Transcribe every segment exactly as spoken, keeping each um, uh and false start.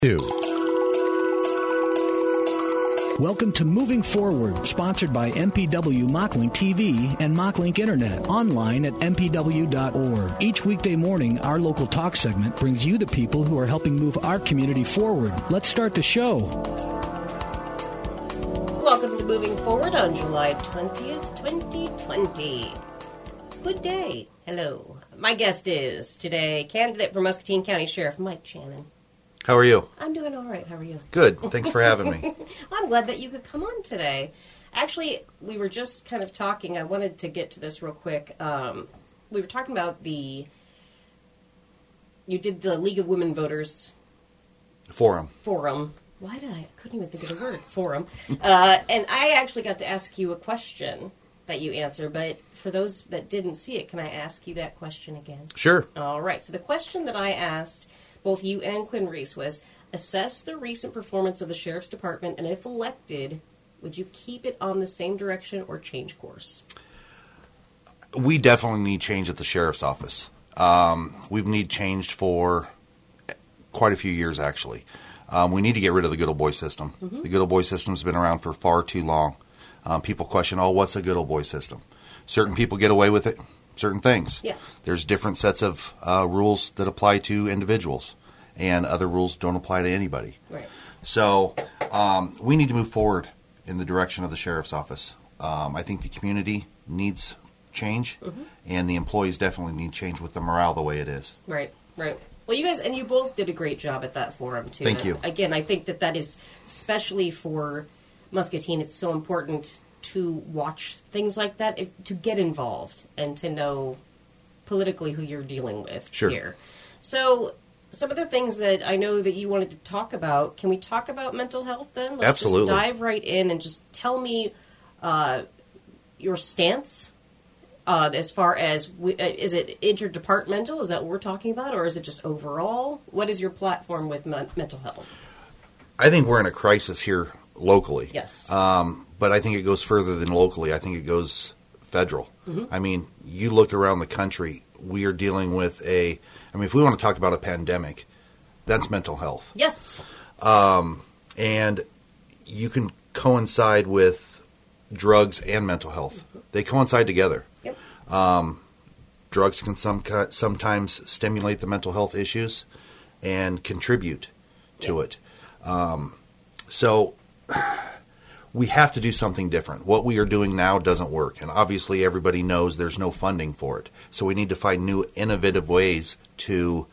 Welcome to Moving Forward, sponsored by M P W Mocklink T V and Mocklink Internet, online at m p w dot org. Each weekday morning, our local talk segment brings you the people who are helping move our community forward. Let's start the show. Welcome to Moving Forward on July twentieth, twenty twenty. Good day. Hello. My guest is today candidate for Muscatine County Sheriff Mike Shannon. How are you? I'm doing all right. How are you? Good. Thanks for having me. I'm glad that you could come on today. Actually, we were just kind of talking. I wanted to get to this real quick. Um, we were talking about the... You did the League of Women Voters... Forum. Forum. Why did I... I couldn't even think of the word. Forum. Uh, and I actually got to ask you a question that you answered, but for those that didn't see it, can I ask you that question again? Sure. All right. So the question that I asked both you and Quinn Reese was, assess the recent performance of the Sheriff's Department, and if elected, would you keep it on the same direction or change course? We definitely need change at the Sheriff's Office. Um, we've need changed for quite a few years, actually. Um, we need to get rid of the good old boy system. Mm-hmm. The good old boy system's been around for far too long. Um, people question, oh, what's a good old boy system? Certain people get away with it. Certain things. Yeah. There's different sets of uh, rules that apply to individuals, and other rules don't apply to anybody. Right. So um, we need to move forward in the direction of the Sheriff's Office. Um, I think the community needs change, mm-hmm. and the employees definitely need change with the morale the way it is. Right, right. Well, you guys, and you both did a great job at that forum, too. Thank you. Again, I think that that is, especially for Muscatine, it's so important to watch things like that, to get involved and to know politically who you're dealing with sure. here. So some of the things that I know that you wanted to talk about, can we talk about mental health then? Let's Absolutely. just dive right in and just tell me uh, your stance uh, as far as, we, uh, is it interdepartmental? Is that what we're talking about? Or is it just overall? What is your platform with men- mental health? I think we're in a crisis here locally. Yes. Um, but I think it goes further than locally. I think it goes federal. Mm-hmm. I mean, you look around the country, we are dealing with a, I mean, if we want to talk about a pandemic, that's mental health. Yes. Um, and you can coincide with drugs and mental health. Mm-hmm. They coincide together. Yep. Um, drugs can some, sometimes stimulate the mental health issues and contribute to yep. it. Um, so we have to do something different. What we are doing now doesn't work, and obviously everybody knows there's no funding for it. So we need to find new innovative ways to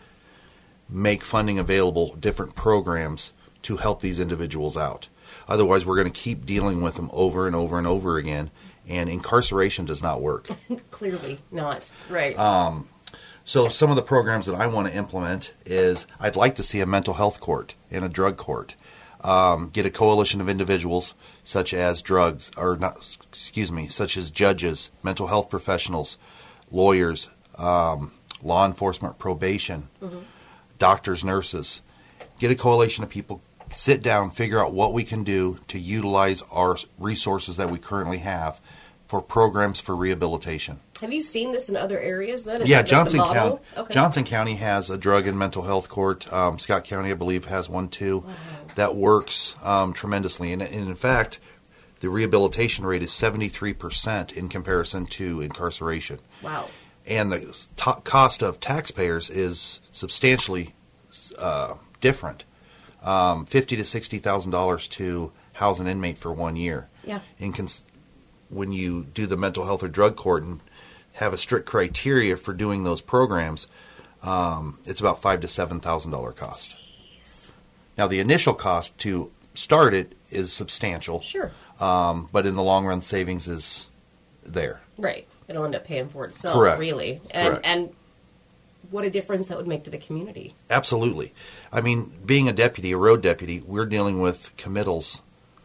make funding available, different programs to help these individuals out. Otherwise, we're going to keep dealing with them over and over and over again, and incarceration does not work. Clearly not. Right. Um, so some of the programs that I want to implement is I'd like to see a mental health court and a drug court. Um, get a coalition of individuals such as drugs, or not, excuse me, such as judges, mental health professionals, lawyers, um, law enforcement, probation, mm-hmm. doctors, nurses. Get a coalition of people, sit down, figure out what we can do to utilize our resources that we currently have for programs for rehabilitation. Have you seen this in other areas then? Is yeah, that Johnson like the model? County. Okay. Johnson County has a drug and mental health court. Um, Scott County, I believe, has one too. Wow. That works um, tremendously. And, and in fact, the rehabilitation rate is seventy-three percent in comparison to incarceration. Wow. And the t- cost of taxpayers is substantially uh, different. Um, fifty to sixty thousand dollars to house an inmate for one year. Yeah. In cons- when you do the mental health or drug court and have a strict criteria for doing those programs, um, it's about five to seven thousand dollar cost. Jeez. Now, the initial cost to start it is substantial. Sure. Um, but in the long run, savings is there. Right. It'll end up paying for itself. Correct. Really. And Correct. and what a difference that would make to the community. Absolutely. I mean, being a deputy, a road deputy, we're dealing with committals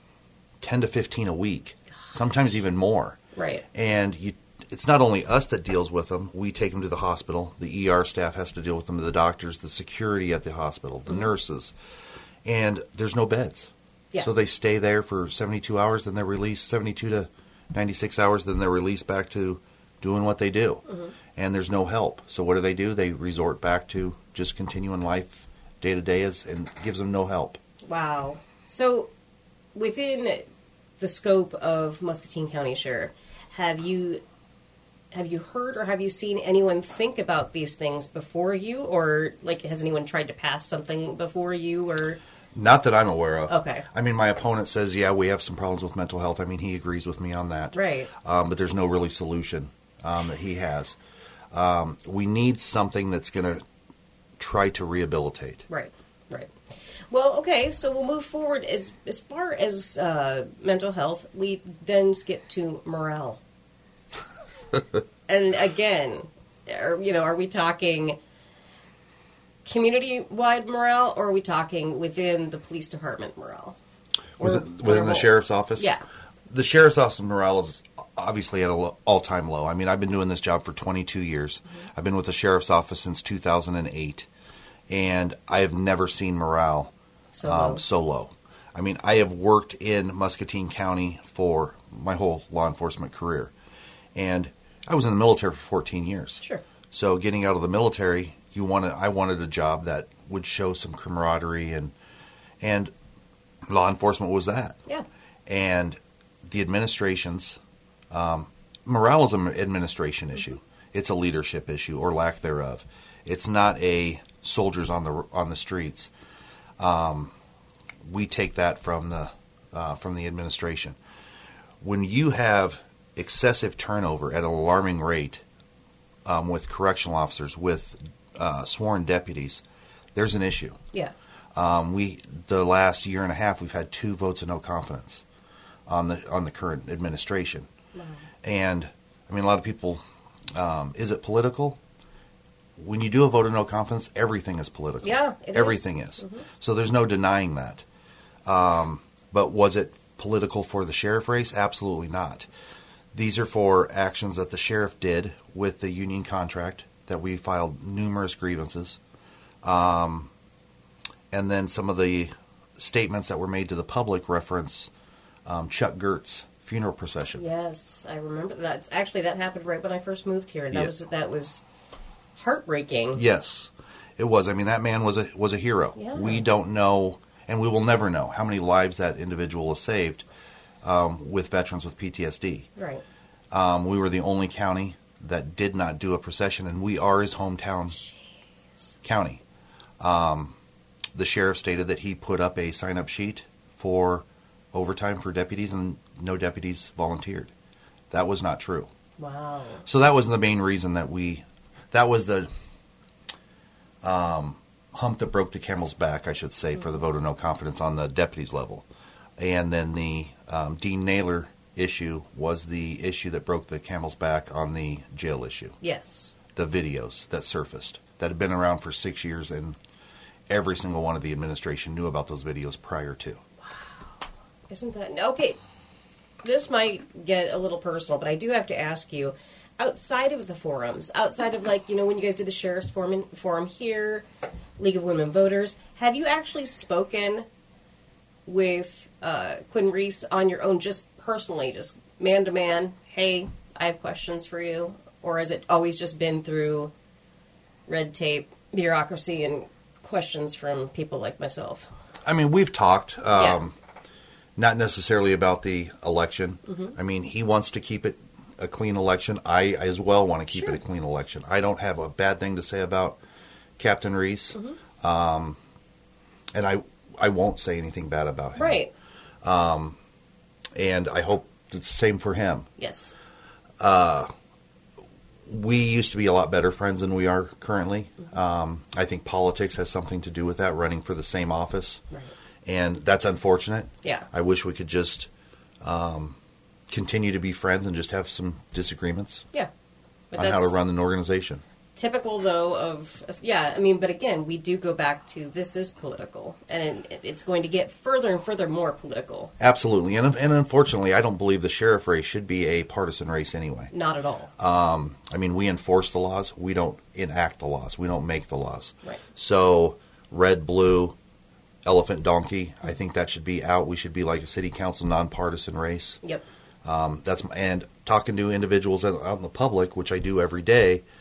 ten to fifteen a week, sometimes even more. Right. And you, it's not only us that deals with them. We take them to the hospital. The E R staff has to deal with them, the doctors, the security at the hospital, the mm-hmm. nurses. And there's no beds. Yeah. So they stay there for seventy-two hours, then they're released seventy-two to ninety-six hours, then they're released back to doing what they do. Mm-hmm. And there's no help. So what do they do? They resort back to just continuing life day to day is and gives them no help. Wow. So, within the scope of Muscatine County Sheriff, have you have you heard or have you seen anyone think about these things before you, or like has anyone tried to pass something before you, or? Not that I'm aware of. Okay. I mean, my opponent says, yeah, we have some problems with mental health. I mean, he agrees with me on that. Right. Um, but there's no really solution um, that he has. Um, we need something that's going to try to rehabilitate. Right, right. Well, okay, so we'll move forward. As as far as uh, mental health, we then skip to morale. And again, are, you know, are we talking community-wide morale, or are we talking within the police department morale? Or, Within, within the sheriff's office? Yeah. The sheriff's office morale is obviously at an all-time low. I mean, I've been doing this job for twenty-two years. Mm-hmm. I've been with the sheriff's office since two thousand eight, and I have never seen morale so um, low. so low. I mean, I have worked in Muscatine County for my whole law enforcement career, and I was in the military for fourteen years. Sure. So getting out of the military, you wanted, I wanted a job that would show some camaraderie, and and law enforcement was that. Yeah. And the administrations, um, morale is an administration issue. It's a leadership issue or lack thereof. It's not a soldiers on the on the streets. Um, we take that from the uh, from the administration. When you have excessive turnover at an alarming rate um, with correctional officers, with uh, sworn deputies, there's an issue. Yeah. Um, we the last year and a half we've had two votes of no confidence on the on the current administration. Wow. And I mean, a lot of people, um, is it political? When you do a vote of no confidence, everything is political. Yeah, it everything is. is. Mm-hmm. So there's no denying that. Um, but was it political for the sheriff race? Absolutely not. These are for actions that the sheriff did with the union contract that we filed numerous grievances. Um, and then some of the statements that were made to the public reference um, Chuck Gert's funeral procession. Yes, I remember that. Actually, that happened right when I first moved here, and that Yeah. was that was heartbreaking. Yes, it was. I mean, that man was a was a hero. Yeah. We don't know, and we will never know how many lives that individual has saved um, with veterans with P T S D. Right. Um, we were the only county that did not do a procession, and we are his hometown Jeez. county. Um, the sheriff stated that he put up a sign-up sheet for overtime for deputies, and no deputies volunteered. That was not true. Wow. So that was the main reason that we, that was the um, hump that broke the camel's back, I should say, mm-hmm. for the vote of no confidence on the deputies level. And then the um, Dean Naylor issue was the issue that broke the camel's back on the jail issue. Yes. The videos that surfaced that had been around for six years, and every single one of the administration knew about those videos prior to. Wow. Isn't that... Okay, this might get a little personal, but I do have to ask you, outside of the forums, outside of, like, you know, when you guys did the Sheriff's Forum, forum here, League of Women Voters, have you actually spoken with uh, Quinn Reese on your own, just personally, just man-to-man, hey, I have questions for you? Or has it always just been through red tape, bureaucracy, and questions from people like myself? I mean, we've talked, um, yeah. not necessarily about the election. Mm-hmm. I mean, he wants to keep it a clean election. I as well want to keep sure. it a clean election. I don't have a bad thing to say about Captain Reese, mm-hmm. um, and I I won't say anything bad about him. Right. Um, and I hope it's the same for him. Yes. Uh, we used to be a lot better friends than we are currently. Mm-hmm. Um, I think politics has something to do with that, running for the same office. Right. And that's unfortunate. Yeah. I wish we could just um, continue to be friends and just have some disagreements Yeah. But on how to run an organization. Typical, though, of... Yeah, I mean, but again, we do go back to this is political, and it, it's going to get further and further more political. Absolutely. And, and unfortunately, I don't believe the sheriff race should be a partisan race anyway. Not at all. Um, I mean, we enforce the laws. We don't enact the laws. We don't make the laws. Right. So, red, blue, elephant, donkey, I think that should be out. We should be like a city council nonpartisan race. Yep. Um, that's And talking to individuals out in the public, which I do every day,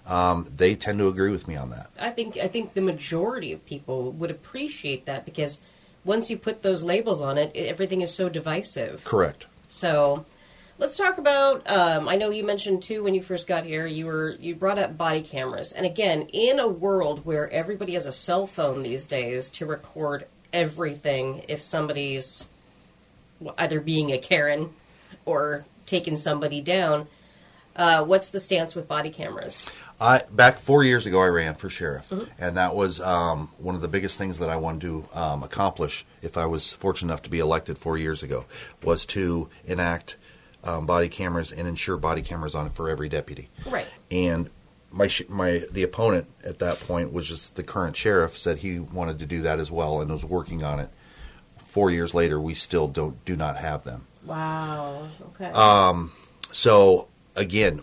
Um, they tend to agree with me on that. I think I think the majority of people would appreciate that because once you put those labels on it, it everything is so divisive. Correct. So let's talk about, um, I know you mentioned too when you first got here, you were you brought up body cameras. And again, in a world where everybody has a cell phone these days to record everything if somebody's either being a Karen or taking somebody down, uh, what's the stance with body cameras? I, back four years ago, I ran for sheriff, Mm-hmm. and that was um, one of the biggest things that I wanted to um, accomplish if I was fortunate enough to be elected four years ago, was to enact um, body cameras and ensure body cameras on for every deputy. Right. And my sh- my the opponent at that point was just the current sheriff, said he wanted to do that as well and was working on it. Four years later, we still don't do not have them. Wow. Okay. Um, so again,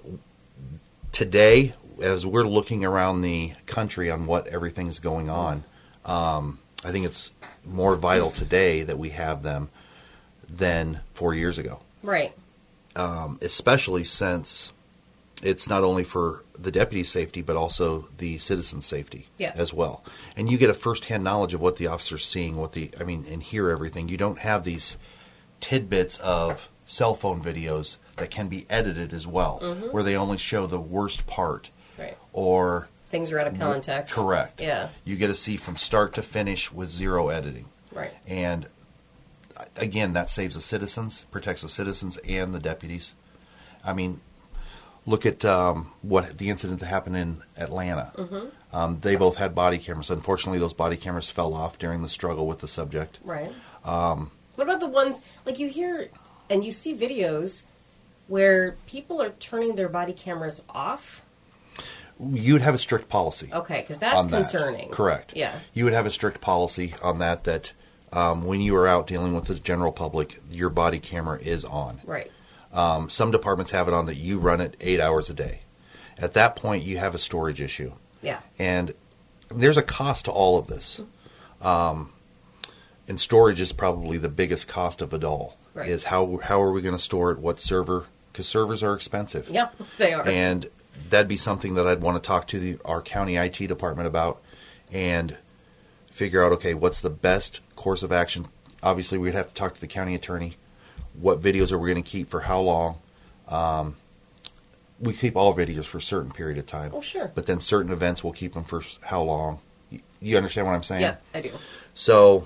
today, as we're looking around the country on what everything's going on, um, I think it's more vital today that we have them than four years ago. Right. Um, especially since it's not only for the deputy's safety, but also the citizen's safety Yeah. as well. And you get a first-hand knowledge of what the officer's seeing, what the I mean, and hear everything. You don't have these tidbits of cell phone videos that can be edited as well, Mm-hmm. where they only show the worst part. Right. Or Things are out of context. correct. Yeah. You get to see from start to finish with zero editing. Right. And uh, again, that saves the citizens, protects the citizens and the deputies. I mean, look at um, what the incident that happened in Atlanta. Mm-hmm. Um, they both had body cameras. Unfortunately, those body cameras fell off during the struggle with the subject. Right. Um, What about the ones, like you hear and you see videos where people are turning their body cameras off? you would have a strict policy. Okay, because that's on that. concerning. Correct. Yeah. You would have a strict policy on that, that um, when you are out dealing with the general public, your body camera is on. Right. Um, some departments have it on that you run it eight hours a day. At that point, you have a storage issue. Yeah. And there's a cost to all of this. Um, and storage is probably the biggest cost of it all. Right. Is how how are we going to store it? What server? Because servers are expensive. Yeah, they are. And that'd be something that I'd want to talk to the, our county I T department about and figure out, okay, what's the best course of action? Obviously, we'd have to talk to the county attorney. What videos are we going to keep for how long? Um, we keep all videos for a certain period of time. Oh, sure. But then certain events, we'll keep them for how long? You, you understand what I'm saying? Yeah, I do. So,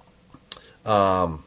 um,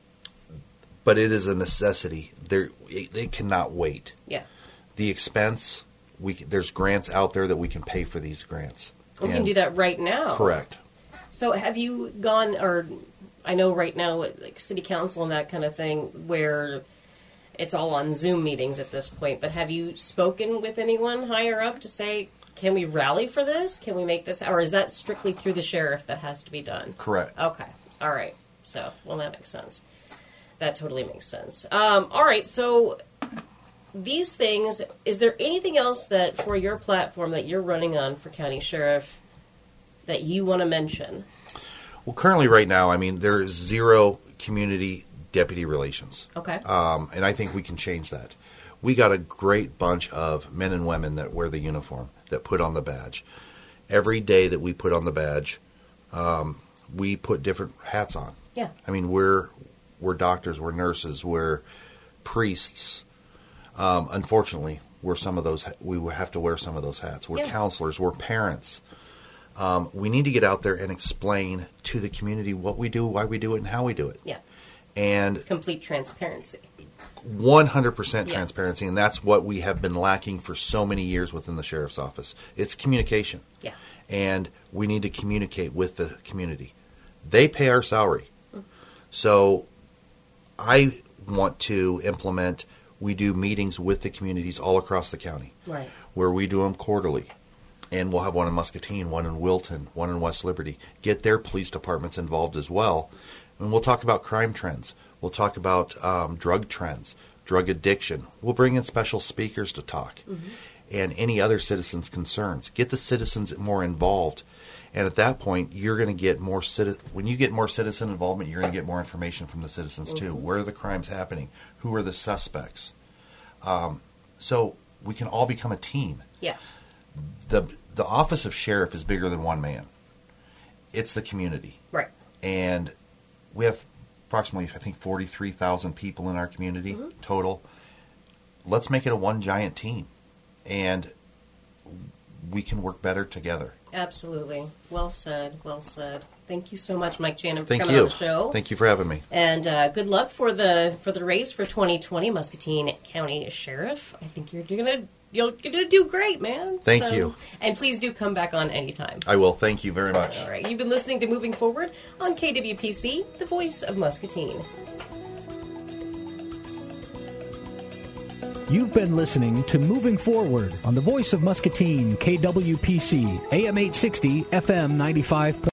but it is a necessity. There, they cannot wait. Yeah. The expense, we there's grants out there that we can pay for these grants. We can And- do that right now. Correct. So have you gone, or I know right now, like city council and that kind of thing, where it's all on Zoom meetings at this point, but have you spoken with anyone higher up to say, can we rally for this? Can we make this, or is that strictly through the sheriff that has to be done? Correct. Okay. All right. So, well, that makes sense. That totally makes sense. Um, all right. So these things, is there anything else that for your platform that you're running on for county sheriff that you want to mention? Well, currently, right now, I mean, there is zero community deputy relations. Okay. Um, and I think we can change that. We got a great bunch of men and women that wear the uniform, that put on the badge. Every day that we put on the badge, um, we put different hats on. Yeah. I mean, we're we're doctors, we're nurses, we're priests. Um, unfortunately, we're some of those. We will have to wear some of those hats. We're Yeah. counselors, we're parents. Um, we need to get out there and explain to the community what we do, why we do it, and how we do it. Yeah. And Complete transparency. one hundred percent Yeah. transparency, and that's what we have been lacking for so many years within the sheriff's office. It's communication. Yeah. And we need to communicate with the community. They pay our salary. So I want to implement, we do meetings with the communities all across the county. Right. Where we do them quarterly. And we'll have one in Muscatine, one in Wilton, one in West Liberty. Get their police departments involved as well. And we'll talk about crime trends. We'll talk about um, drug trends, drug addiction. We'll bring in special speakers to talk. Mm-hmm. And any other citizens' concerns. Get the citizens more involved. And at that point, you're going to get more citi- when you get more citizen involvement, you're going to get more information from the citizens too. Mm-hmm. Where are the crimes happening? Who are the suspects? Um, so we can all become a team. Yeah. the the office of sheriff is bigger than one man. It's the community. Right. And we have approximately, I think, forty-three thousand people in our community mm-hmm. total. Let's make it a one giant team. And we can work better together. Absolutely. Well said. Well said. Thank you so much, Mike Channon, for Thank coming you. on the show. Thank you for having me. And uh, good luck for the for the race for twenty twenty, Muscatine County Sheriff. I think you're gonna you're gonna do great, man. Thank so, you. And please do come back on anytime. I will. Thank you very much. All right. You've been listening to Moving Forward on K W P C, the voice of Muscatine. You've been listening to Moving Forward on the voice of Muscatine, K W P C, A M eight sixty, F M ninety-five.